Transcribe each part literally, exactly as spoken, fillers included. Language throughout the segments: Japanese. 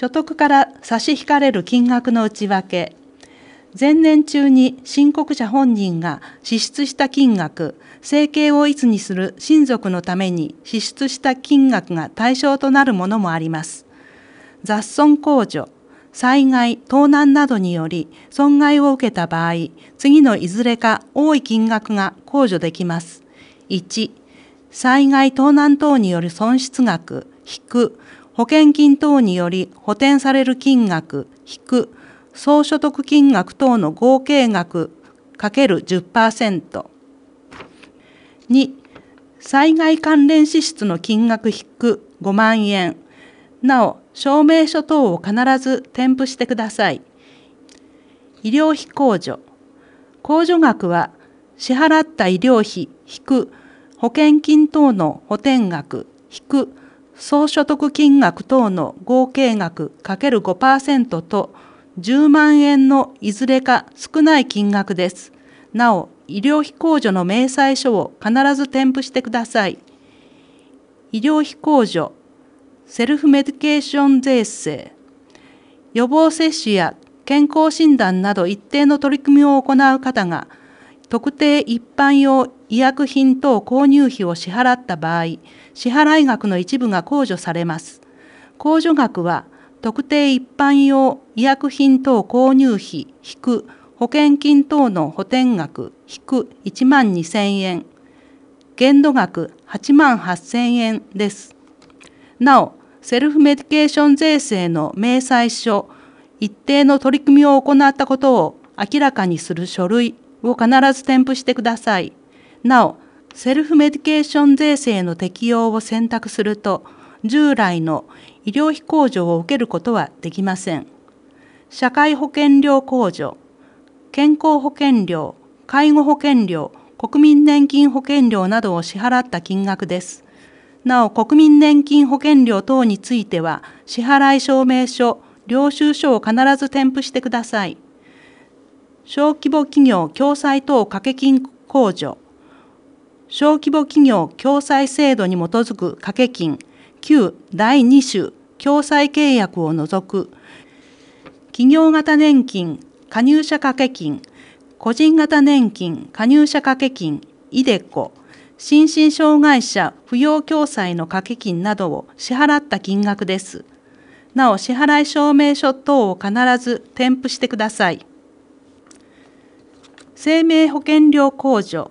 所得から差し引かれる金額の内訳。前年中に申告者本人が支出した金額、生計をいつにする親族のために支出した金額が対象となるものもあります。雑損控除、災害、盗難などにより損害を受けた場合、次のいずれか多い金額が控除できます。いち、災害盗難等による損失額、引く、保険金等により補填される金額、引く、総所得金額等の合計額 ×じゅっパーセント。に、災害関連支出の金額引くごまんえん。なお、証明書等を必ず添付してください。医療費控除。控除額は、支払った医療費引く保険金等の補填額引く総所得金額等の合計額 ×ごパーセント とじゅうまんえんのいずれか少ない金額です。なお、医療費控除の明細書を必ず添付してください。医療費控除、セルフメディケーション税制。予防接種や健康診断など一定の取り組みを行う方が、特定一般用医薬品等購入費を支払った場合、支払額の一部が控除されます。控除額は、特定一般用医薬品等購入費引く保険金等の補填額引くいちまんにせんえん、限度額はちまんはっせんえんです。なお、セルフメディケーション税制の明細書、一定の取り組みを行ったことを明らかにする書類を必ず添付してください。なお、セルフメディケーション税制の適用を選択すると、従来の医療費控除を受けることはできません。社会保険料控除、健康保険料、介護保険料、国民年金保険料などを支払った金額です。なお、国民年金保険料等については、支払証明書、領収書を必ず添付してください。小規模企業共済等掛金控除、小規模企業共済制度に基づく掛金、旧だいに種共済契約を除く、企業型年金加入者掛金、個人型年金加入者掛金、イデコ、心身障害者扶養共済の掛金などを支払った金額です。なお、支払証明書等を必ず添付してください。生命保険料控除。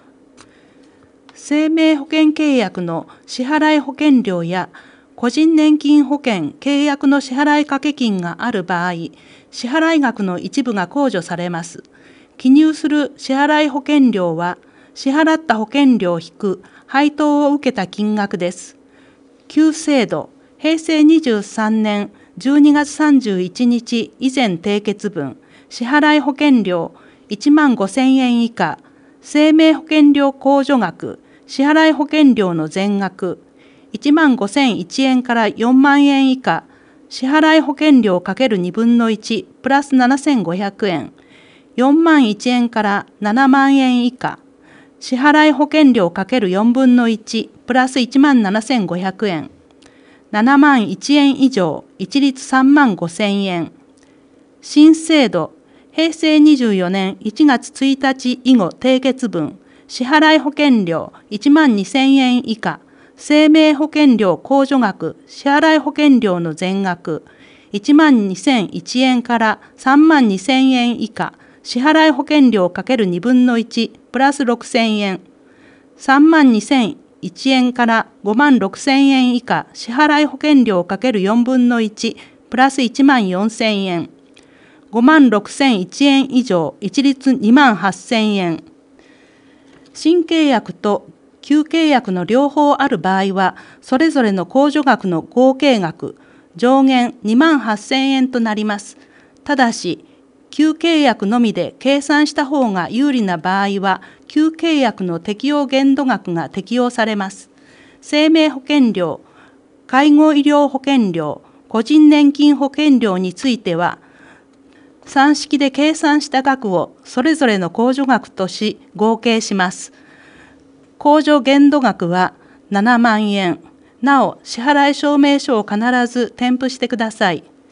生命保険契約の支払保険料や個人年金保険契約の支払掛金がある場合、支払額の一部が控除されます。記入する支払保険料は、支払った保険料引く配当を受けた金額です。旧制度、へいせいにじゅうさんねんじゅうにがつさんじゅういちにち以前締結分、支払保険料いちまんごせんえん以下、生命保険料控除額、支払保険料の全額、いちまんごせんいちえんからよんまんえん以下、支払保険料 ×にぶんのいちプラスななせんごひゃくえん、よんまんいちえんからななまんえん以下、支払保険料 ×よんぶんのいちプラスいちまんななせんごひゃくえん、ななまんいちえん以上、一律さんまんごせんえん。新制度、へいせいにじゅうよねんいちがつついたち以後締結分、支払保険料いちまんにせんえん以下、生命保険料控除額、支払保険料の全額、いちまんにせんいちえんからさんまんにせんえん以下、支払保険料 ×にぶんのいちプラスろくせんえん、さんまんにせんいちえんからごまんろくせんえん以下、支払保険料 ×よんぶんのいちプラスいちまんよんせんえん、ごまんろくせんいちえん以上、一律にまんはっせんえん。新契約と旧契約の両方ある場合は、それぞれの控除額の合計額、上限にまんはっせんえんとなります。ただし、旧契約のみで計算した方が有利な場合は、旧契約の適用限度額が適用されます。生命保険料、介護医療保険料、個人年金保険料については、算式で計算した額をそれぞれの控除額とし合計します。控除限度額はななまんえん。なお、支払証明書を必ず添付してください。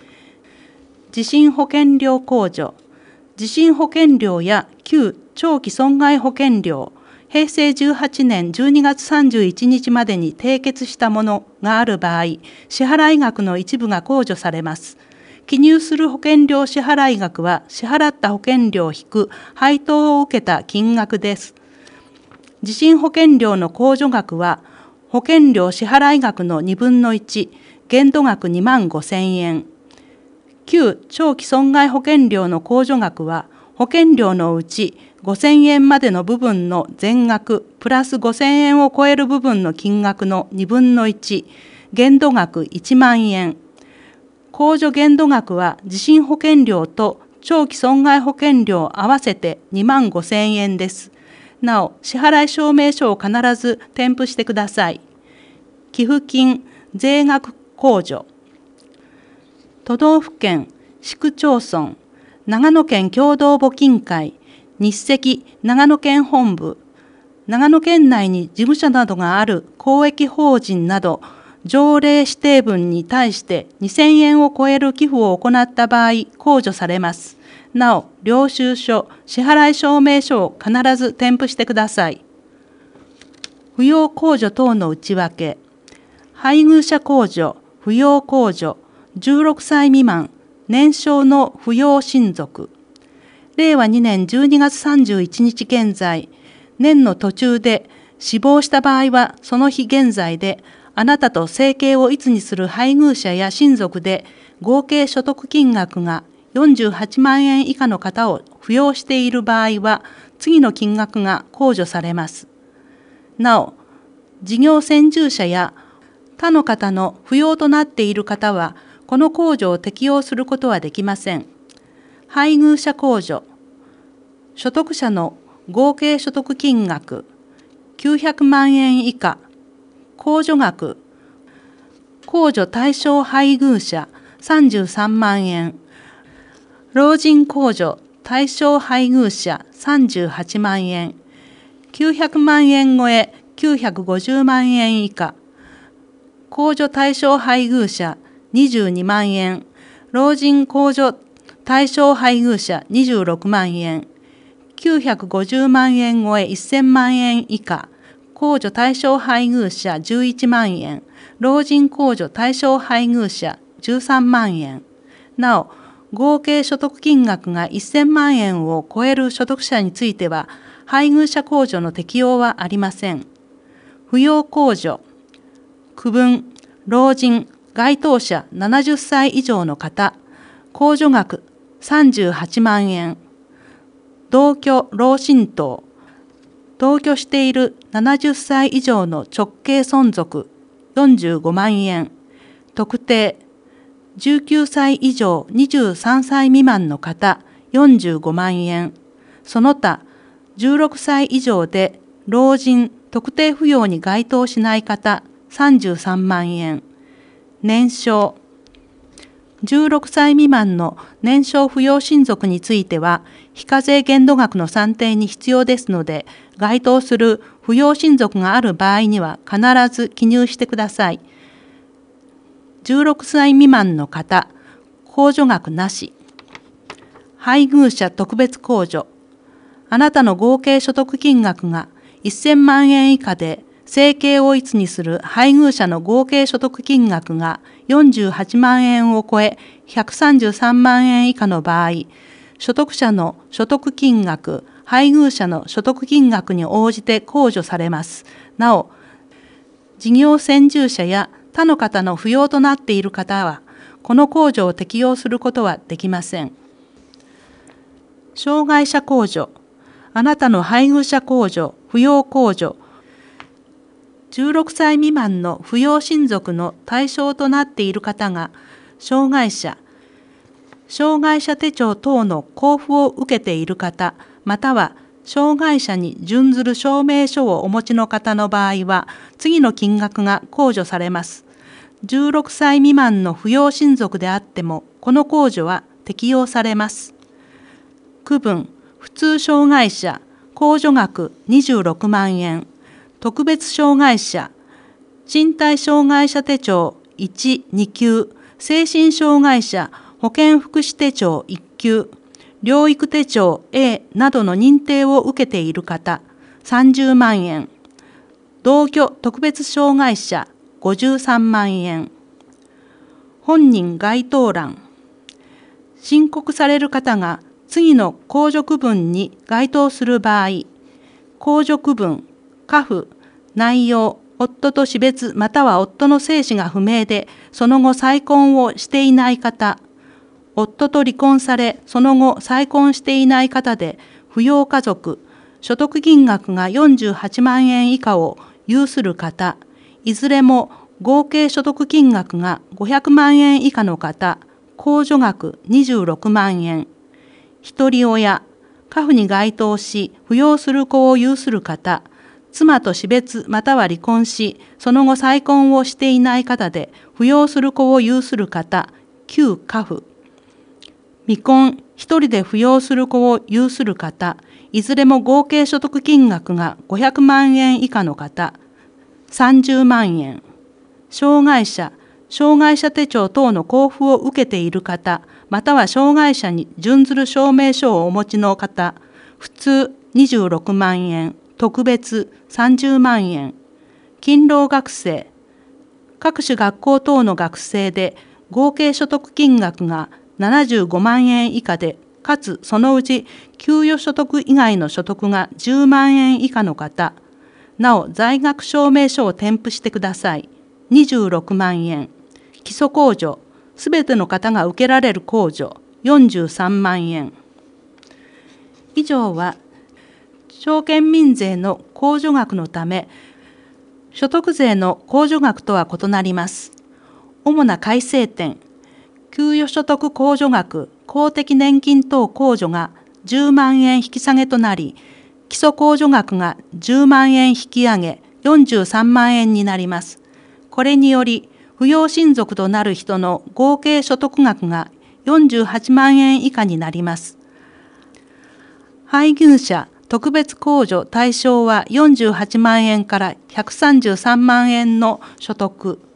地震保険料控除、地震保険料や旧長期損害保険料、へいせいじゅうはちねんじゅうにがつさんじゅういちにちまでに締結したものがある場合、支払額の一部が控除されます。記入する保険料支払額は、支払った保険料引く配当を受けた金額です。地震保険料の控除額は、保険料支払額のにぶんのいち、限度額にまんごせんえん。旧長期損害保険料の控除額は、保険料のうちごせんえんまでの部分の全額プラスごせんえんを超える部分の金額のにぶんのいち、限度額いちまんえん。控除限度額は地震保険料と長期損害保険料合わせてにまんごせんえんです。なお、支払い証明書を必ず添付してください。寄付金、税額控除。都道府県、市区町村、長野県共同募金会、日赤長野県本部、長野県内に事務所などがある公益法人など、条例指定分に対してにせんえんを超える寄付を行った場合、控除されます。なお、領収書、支払い証明書を必ず添付してください。扶養控除等の内訳。配偶者控除、扶養控除、じゅうろくさい未満、年少の扶養親族。れいわにねんじゅうにがつさんじゅういちにち現在、年の途中で死亡した場合は、その日現在で、あなたと生計を一にする配偶者や親族で、合計所得金額がよんじゅうはちまんえん以下の方を扶養している場合は、次の金額が控除されます。なお、事業専従者や他の方の扶養となっている方は、この控除を適用することはできません。配偶者控除。所得者の合計所得金額きゅうひゃくまんえん以下。控除額。控除対象配偶者さんじゅうさんまんえん。老人控除対象配偶者さんじゅうはちまんえん。きゅうひゃくまんえん超えきゅうひゃくごじゅうまんえん以下。控除対象配偶者にじゅうにまんえん。老人控除対象配偶者にじゅうろくまんえん。きゅうひゃくごじゅうまんえん超えせんまんえん以下。控除対象配偶者じゅういちまんえん。老人控除対象配偶者じゅうさんまんえん。なお、合計所得金額がせんまんえんを超える所得者については、配偶者控除の適用はありません。扶養控除。区分、老人、該当者ななじゅっさい以上の方。控除額さんじゅうはちまんえん。同居老親等。同居しているななじゅっさい以上の直系存続よんじゅうごまんえん。特定。じゅうきゅうさい以上にじゅうさんさい未満の方よんじゅうごまんえん。その他、じゅうろくさい以上で老人特定扶養に該当しない方さんじゅうさんまんえん。年少。じゅうろくさい未満の年少扶養親族については、非課税限度額の算定に必要ですので、該当する扶養親族がある場合には必ず記入してください。じゅうろくさい未満の方、控除額なし。配偶者特別控除。あなたの合計所得金額がせんまんえん以下で、生計を一にする配偶者の合計所得金額がよんじゅうはちまんえんを超えひゃくさんじゅうさんまんえん以下の場合、所得者の所得金額、配偶者の所得金額に応じて控除されます。なお、事業専従者や他の方の扶養となっている方は、この控除を適用することはできません。障害者控除。あなたの配偶者控除、扶養控除、じゅうろくさい未満の扶養親族の対象となっている方が、障害者、障害者手帳等の交付を受けている方、または障害者に準ずる証明書をお持ちの方の場合は、次の金額が控除されます。じゅうろくさい未満の扶養親族であっても、この控除は適用されます。区分、普通障害者、控除額にじゅうろくまんえん。特別障害者、身体障害者手帳いち、に級、精神障害者、 保健福祉手帳いっ級、療育手帳 A などの認定を受けている方、さんじゅうまんえん。同居特別障害者、ごじゅうさんまんえん。本人該当欄。申告される方が次の控除区分に該当する場合、控除区分、家父、内容、夫と死別または夫の生死が不明で、その後再婚をしていない方、夫と離婚され、その後再婚していない方で、扶養家族、所得金額がよんじゅうはちまんえん以下を有する方、いずれも合計所得金額がごひゃくまんえん以下の方、控除額にじゅうろくまんえん、一人親、家父に該当し、扶養する子を有する方、妻と死別または離婚し、その後再婚をしていない方で、扶養する子を有する方、旧家父、未婚、一人で扶養する子を有する方、いずれも合計所得金額がごひゃくまんえん以下の方、さんじゅうまんえん。障害者、障害者手帳等の交付を受けている方、または障害者に準ずる証明書をお持ちの方、普通にじゅうろくまんえん、特別さんじゅうまんえん。勤労学生、各種学校等の学生で合計所得金額がななじゅうごまんえん以下で、かつそのうち給与所得以外の所得がじゅうまんえん以下の方、なお在学証明書を添付してください。にじゅうろくまんえん。基礎控除、すべての方が受けられる控除、よんじゅうさんまんえん。以上は、証券民税の控除額のため、所得税の控除額とは異なります。主な改正点、給与所得控除額、公的年金等控除がじゅうまんえん引き下げとなり、基礎控除額がじゅうまんえん引き上げ、よんじゅうさんまんえんになります。これにより、扶養親族となる人の合計所得額がよんじゅうはちまんえん以下になります。配偶者特別控除対象はよんじゅうはちまんえんからひゃくさんじゅうさんまんえんの所得。